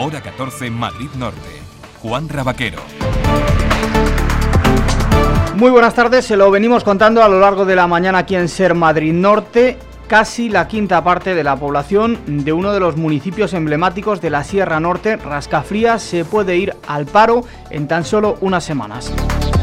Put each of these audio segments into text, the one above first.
hora 14 Madrid Norte. Juan Rabaquero. Muy buenas tardes, se lo venimos contando a lo largo de la mañana aquí en Ser Madrid Norte. Casi la quinta parte de la población de uno de los municipios emblemáticos de la Sierra Norte, Rascafría, se puede ir al paro en tan solo unas semanas.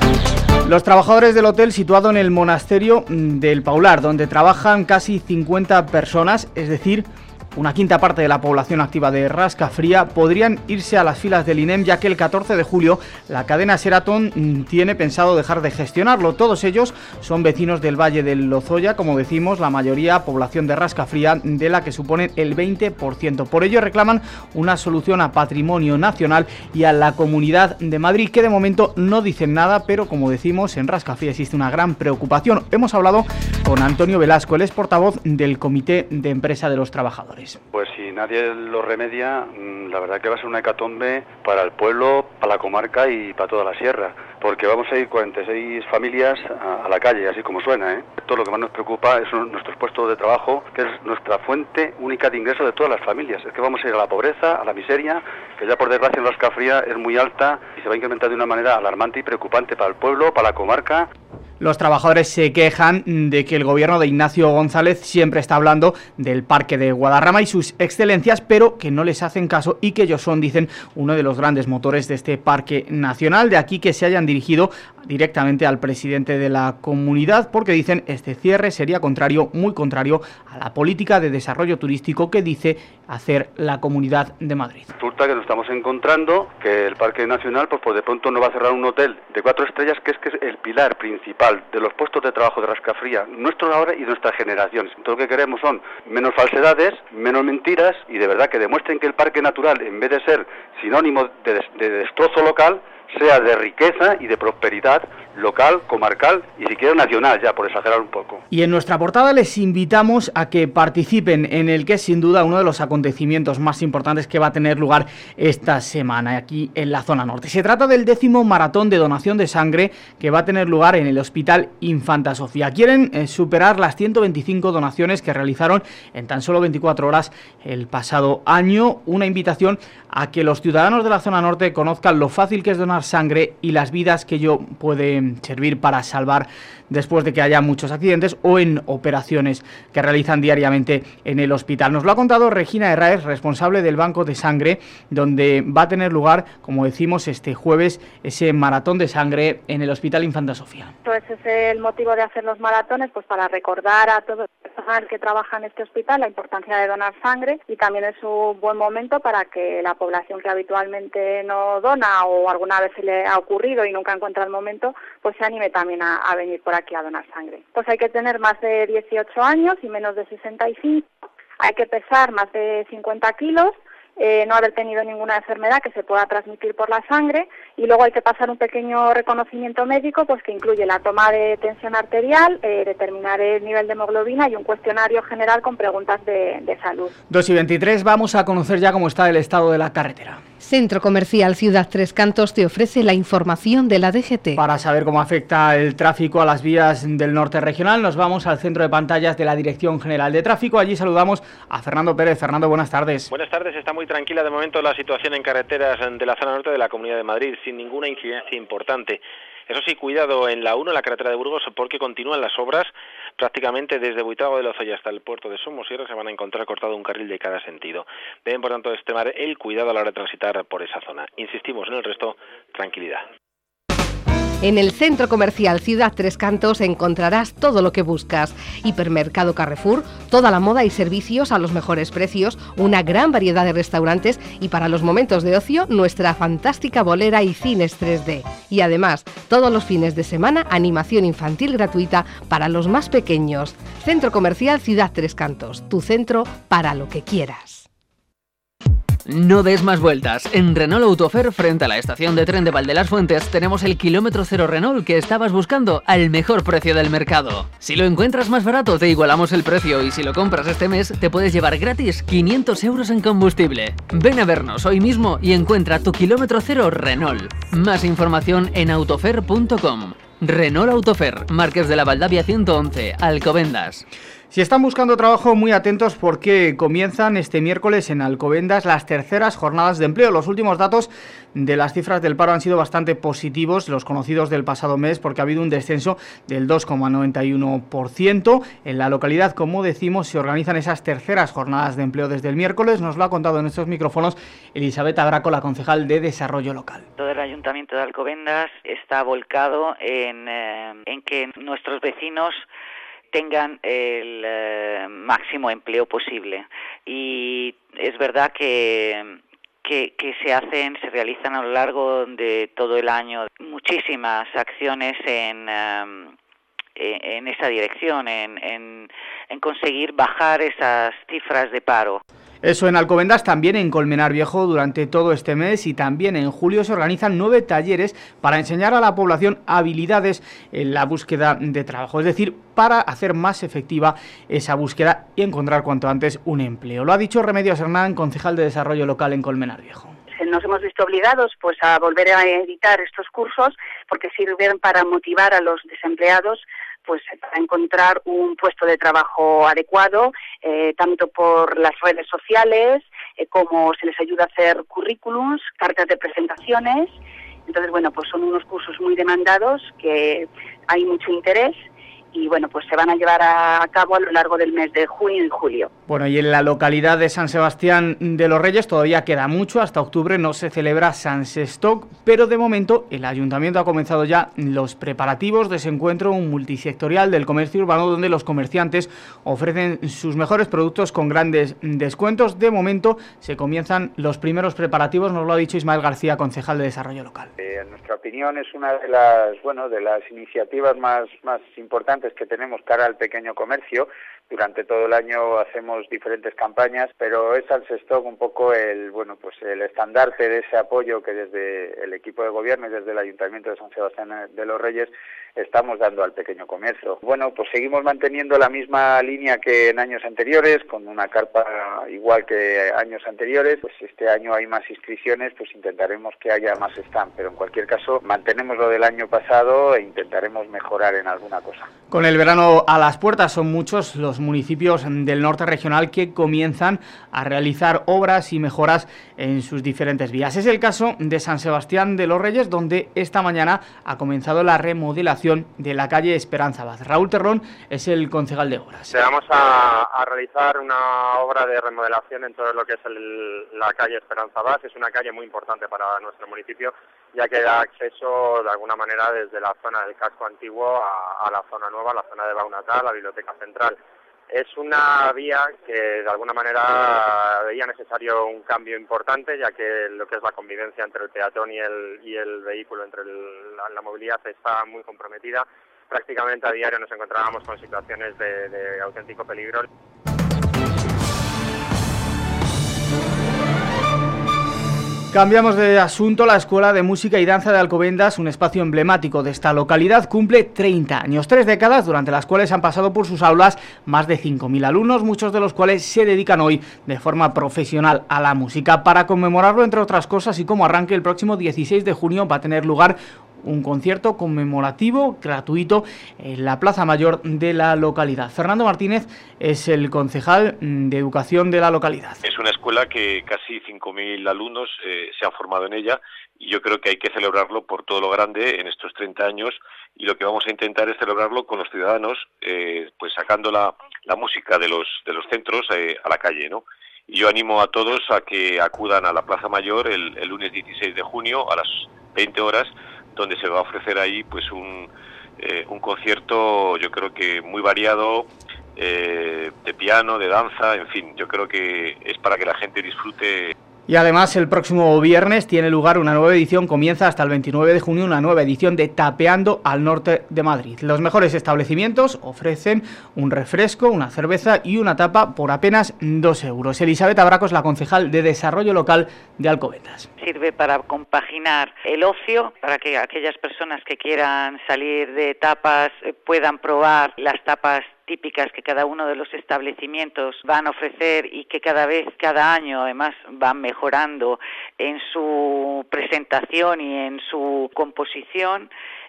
Los trabajadores del hotel situado en el monasterio del Paular, donde trabajan casi 50 personas, es decir, una quinta parte de la población activa de Rascafría, podrían irse a las filas del INEM, ya que el 14 de julio la cadena Sheraton tiene pensado dejar de gestionarlo. Todos ellos son vecinos del Valle del Lozoya, como decimos, la mayoría población de Rascafría, de la que suponen el 20%. Por ello reclaman una solución a patrimonio nacional y a la Comunidad de Madrid, que de momento no dicen nada, pero como decimos, en Rascafría existe una gran preocupación. Hemos hablado con Antonio Velasco, él es portavoz del Comité de Empresa de los Trabajadores. Pues si nadie lo remedia, la verdad que va a ser una hecatombe para el pueblo, para la comarca y para toda la sierra, porque vamos a ir 46 familias a la calle, así como suena, ¿eh? Todo lo que más nos preocupa es nuestros puestos de trabajo, que es nuestra fuente única de ingreso de todas las familias. Es que vamos a ir a la pobreza, a la miseria, que ya por desgracia en Rascafría es muy alta y se va a incrementar de una manera alarmante y preocupante para el pueblo, para la comarca. Los trabajadores se quejan de que el gobierno de Ignacio González siempre está hablando del Parque de Guadarrama y sus excelencias, pero que no les hacen caso y que ellos son, dicen, uno de los grandes motores de este parque nacional. De aquí que se hayan dirigido directamente al presidente de la comunidad, porque dicen este cierre sería contrario, muy contrario a la política de desarrollo turístico que dice hacer la Comunidad de Madrid. Resulta que nos estamos encontrando que el Parque Nacional pues de pronto no va a cerrar un hotel de 4 estrellas que es el pilar principal de los puestos de trabajo de Rascafría, nuestros ahora y nuestras generaciones. Entonces lo que queremos son menos falsedades, menos mentiras y de verdad que demuestren que el Parque Natural, en vez de ser sinónimo de destrozo local, sea de riqueza y de prosperidad local, comarcal y si quiere nacional, ya por exagerar un poco. Y en nuestra portada les invitamos a que participen en el que es sin duda uno de los acontecimientos más importantes que va a tener lugar esta semana aquí en la zona norte. Se trata del 10º maratón de donación de sangre que va a tener lugar en el Hospital Infanta Sofía. Quieren superar las 125 donaciones que realizaron en tan solo 24 horas el pasado año. Una invitación a que los ciudadanos de la zona norte conozcan lo fácil que es donar sangre y las vidas que ello puede servir para salvar después de que haya muchos accidentes o en operaciones que realizan diariamente en el hospital. Nos lo ha contado Regina Herráez, responsable del Banco de Sangre, donde va a tener lugar, como decimos, este jueves ese maratón de sangre en el Hospital Infanta Sofía. Pues ese es el motivo de hacer los maratones, pues para recordar a todo el personal que trabaja en este hospital la importancia de donar sangre, y también es un buen momento para que la población que habitualmente no dona o alguna vez se le ha ocurrido y nunca encuentra el momento, pues se anime también a venir por aquí a donar sangre. Pues hay que tener más de 18 años y menos de 65, hay que pesar más de 50 kilos, no haber tenido ninguna enfermedad que se pueda transmitir por la sangre, y luego hay que pasar un pequeño reconocimiento médico pues que incluye la toma de tensión arterial, determinar el nivel de hemoglobina y un cuestionario general con preguntas de salud. 2:23, vamos a conocer ya cómo está el estado de la carretera. Centro Comercial Ciudad Tres Cantos te ofrece la información de la DGT. Para saber cómo afecta el tráfico a las vías del norte regional, nos vamos al centro de pantallas de la Dirección General de Tráfico. Allí saludamos a Fernando Pérez. Fernando, buenas tardes. Buenas tardes. Está muy tranquila de momento la situación en carreteras de la zona norte de la Comunidad de Madrid, sin ninguna incidencia importante. Eso sí, cuidado en la 1, la carretera de Burgos, porque continúan las obras prácticamente desde Buitrago de Lozoya hasta el puerto de Somosierra. Se van a encontrar cortado un carril de cada sentido. Deben, por tanto, extremar el cuidado a la hora de transitar por esa zona. Insistimos, en el resto, tranquilidad. En el Centro Comercial Ciudad Tres Cantos encontrarás todo lo que buscas. Hipermercado Carrefour, toda la moda y servicios a los mejores precios, una gran variedad de restaurantes y para los momentos de ocio, nuestra fantástica bolera y cines 3D. Y además, todos los fines de semana, animación infantil gratuita para los más pequeños. Centro Comercial Ciudad Tres Cantos, tu centro para lo que quieras. No des más vueltas. En Renault Autofer, frente a la estación de tren de Valdelas-Fuentes, tenemos el kilómetro cero Renault que estabas buscando al mejor precio del mercado. Si lo encuentras más barato, te igualamos el precio, y si lo compras este mes, te puedes llevar gratis 500 euros en combustible. Ven a vernos hoy mismo y encuentra tu kilómetro cero Renault. Más información en autofer.com. Renault Autofer, Marqués de la Valdavia 111, Alcobendas. Si están buscando trabajo, muy atentos porque comienzan este miércoles en Alcobendas las terceras jornadas de empleo. Los últimos datos de las cifras del paro han sido bastante positivos, los conocidos del pasado mes, porque ha habido un descenso del 2,91%. En la localidad, como decimos, se organizan esas terceras jornadas de empleo desde el miércoles. Nos lo ha contado en estos micrófonos Elisabet Abraco, la concejal de Desarrollo Local. Todo el Ayuntamiento de Alcobendas está volcado en que nuestros vecinos tengan el máximo empleo posible, y es verdad que se realizan a lo largo de todo el año muchísimas acciones en esa dirección, en conseguir bajar esas cifras de paro. Eso en Alcobendas, también en Colmenar Viejo durante todo este mes, y también en julio se organizan 9 talleres para enseñar a la población habilidades en la búsqueda de trabajo, es decir, para hacer más efectiva esa búsqueda y encontrar cuanto antes un empleo. Lo ha dicho Remedios Hernán, concejal de Desarrollo Local en Colmenar Viejo. Nos hemos visto obligados pues a volver a editar estos cursos porque sirven para motivar a los desempleados pues para encontrar un puesto de trabajo adecuado, tanto por las redes sociales como se les ayuda a hacer currículums, cartas de presentaciones. Entonces, bueno, pues son unos cursos muy demandados que hay mucho interés y, bueno, pues se van a llevar a cabo a lo largo del mes de junio y julio. Bueno, y en la localidad de San Sebastián de los Reyes todavía queda mucho, hasta octubre no se celebra San Sestoc, pero de momento el Ayuntamiento ha comenzado ya los preparativos de ese encuentro multisectorial del comercio urbano, donde los comerciantes ofrecen sus mejores productos con grandes descuentos. De momento se comienzan los primeros preparativos, nos lo ha dicho Ismael García, concejal de Desarrollo Local. En nuestra opinión es una de las iniciativas más importantes que tenemos cara al pequeño comercio. Durante todo el año hacemos diferentes campañas, pero es al Sestoc un poco el estandarte de ese apoyo que desde el equipo de gobierno y desde el Ayuntamiento de San Sebastián de los Reyes estamos dando al pequeño comercio. Bueno, pues seguimos manteniendo la misma línea que en años anteriores, con una carpa igual que años anteriores. Pues este año hay más inscripciones, pues intentaremos que haya más stand, pero en cualquier caso mantenemos lo del año pasado e intentaremos mejorar en alguna cosa. Con el verano a las puertas, son muchos los municipios del norte regional que comienzan a realizar obras y mejoras en sus diferentes vías. Es el caso de San Sebastián de los Reyes, donde esta mañana ha comenzado la remodelación de la calle Esperanza Baz. Raúl Terrón es el concejal de obras. Vamos a realizar una obra de remodelación en todo lo que es la calle Esperanza Baz. Es una calle muy importante para nuestro municipio, ya que da acceso de alguna manera desde la zona del casco antiguo a la zona nueva, la zona de Baunatal, la Biblioteca Central. Es una vía que de alguna manera veía necesario un cambio importante, ya que lo que es la convivencia entre el peatón y el vehículo, entre la movilidad, está muy comprometida. Prácticamente a diario nos encontrábamos con situaciones de auténtico peligro. Cambiamos de asunto. La Escuela de Música y Danza de Alcobendas, un espacio emblemático de esta localidad, cumple 30 años, 3 décadas durante las cuales han pasado por sus aulas más de 5.000 alumnos, muchos de los cuales se dedican hoy de forma profesional a la música. Para conmemorarlo, entre otras cosas, y como arranque, el próximo 16 de junio va a tener lugar un concierto conmemorativo gratuito en la Plaza Mayor de la localidad. Fernando Martínez es el concejal de Educación de la localidad. Es una escuela que casi 5.000 alumnos se han formado en ella, y yo creo que hay que celebrarlo por todo lo grande en estos 30 años, y lo que vamos a intentar es celebrarlo con los ciudadanos, pues sacando la música de los centros a la calle, ¿no? Y yo animo a todos a que acudan a la Plaza Mayor el lunes 16 de junio a las 20 horas, donde se va a ofrecer ahí pues un concierto, yo creo que muy variado, de piano, de danza, en fin, yo creo que es para que la gente disfrute. Y además el próximo viernes tiene lugar una nueva edición, comienza hasta el 29 de junio una nueva edición de Tapeando al Norte de Madrid. Los mejores establecimientos ofrecen un refresco, una cerveza y una tapa por apenas 2 euros. Elisabet Abraco es la concejal de Desarrollo Local de Alcobendas. Sirve para compaginar el ocio, para que aquellas personas que quieran salir de tapas puedan probar las tapas típicas que cada uno de los establecimientos van a ofrecer y que cada año además van mejorando en su presentación y en su composición.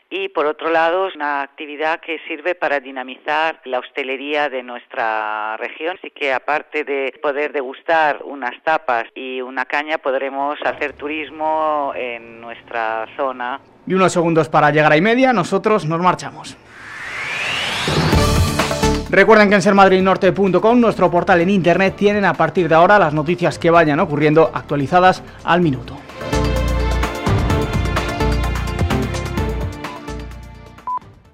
y por otro lado es una actividad que sirve para dinamizar la hostelería de nuestra región, así que aparte de poder degustar unas tapas y una caña, podremos hacer turismo en nuestra zona. Y unos segundos para llegar a y media, nosotros nos marchamos. Recuerden que en sermadridnorte.com, nuestro portal en internet, tienen a partir de ahora las noticias que vayan ocurriendo actualizadas al minuto.